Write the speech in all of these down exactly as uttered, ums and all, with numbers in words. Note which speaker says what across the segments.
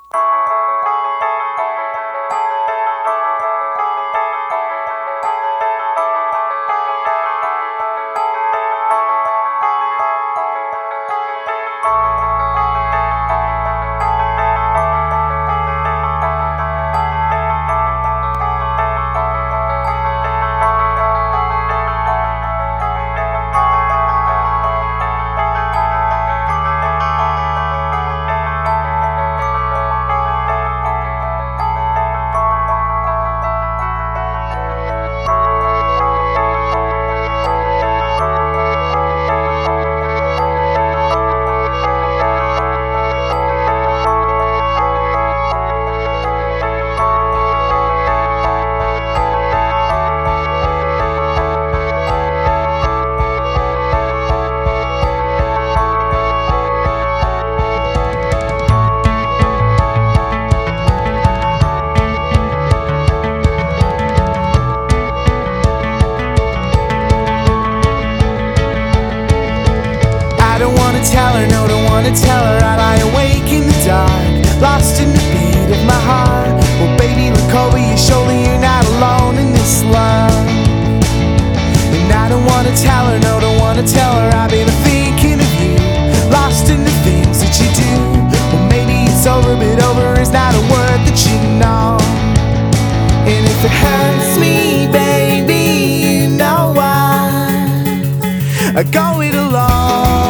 Speaker 1: Tell her, no, don't wanna tell her. I lie awake in the dark, lost in the beat of my heart. Well, baby, look over your shoulder, you're not alone in this love. And I don't wanna tell her, no, don't wanna tell her. I've been thinking of you, lost in the things that you do. Well, maybe it's over, but over is not a word that you know. And if it hurts me, baby, you know why I go it alone.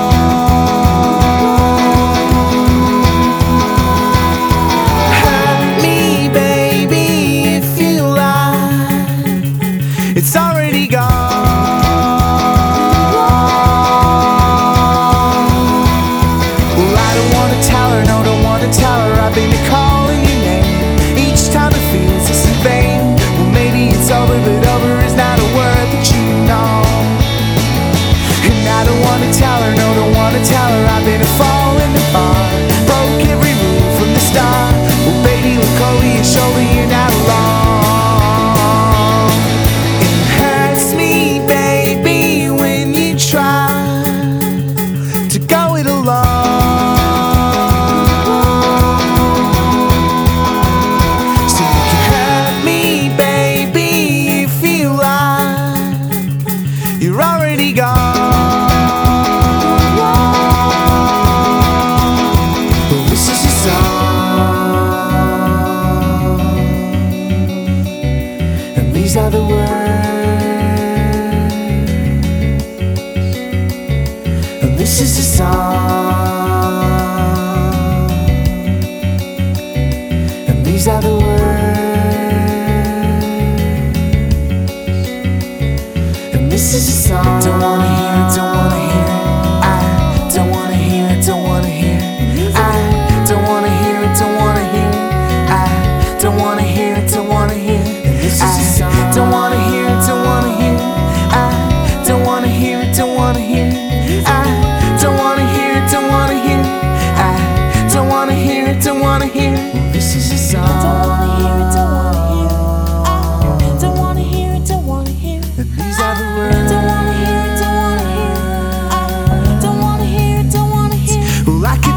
Speaker 1: It's already gone. Well, I don't wanna tell her, no, don't wanna tell her. I've been calling your name each time it feels this in vain. Well, maybe it's over, but over is not a word that you know. And I don't wanna tell her, no, don't wanna tell her. I've been falling apart, broke every rule from the start. Well, baby, look over your shoulder, you're not alone. You're already gone. Well, this is a song, and these are the words. And this is a song, and these are the words. This is a song. Don't wanna hear it, don't wanna hear it. I don't wanna hear it, don't wanna hear it. I don't wanna hear it, don't wanna hear it. I don't wanna hear it, don't wanna hear it. This is a song. Don't wanna hear it, don't wanna hear it. I don't wanna hear it, don't wanna hear it. I don't wanna hear it, don't wanna hear it. I don't wanna hear it, don't wanna hear it. This is a song. Don't wanna hear it, don't wanna hear it. I don't wanna hear it, don't wanna hear it. These are the words. Don't wanna hear it, don't wanna hear it. I don't wanna hear it, don't wanna hear it. Well, I